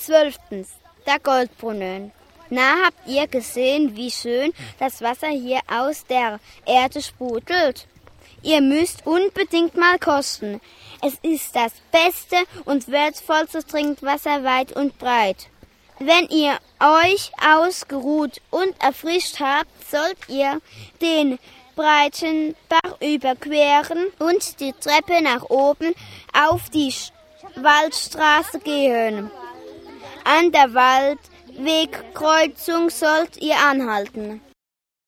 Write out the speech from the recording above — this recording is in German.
12. Der Goldbrunnen. Na, habt ihr gesehen, wie schön das Wasser hier aus der Erde sprudelt? Ihr müsst unbedingt mal kosten. Es ist das beste und wertvollste Trinkwasser weit und breit. Wenn ihr euch ausgeruht und erfrischt habt, sollt ihr den breiten Bach überqueren und die Treppe nach oben auf die Waldstraße gehen. An der Waldwegkreuzung sollt ihr anhalten.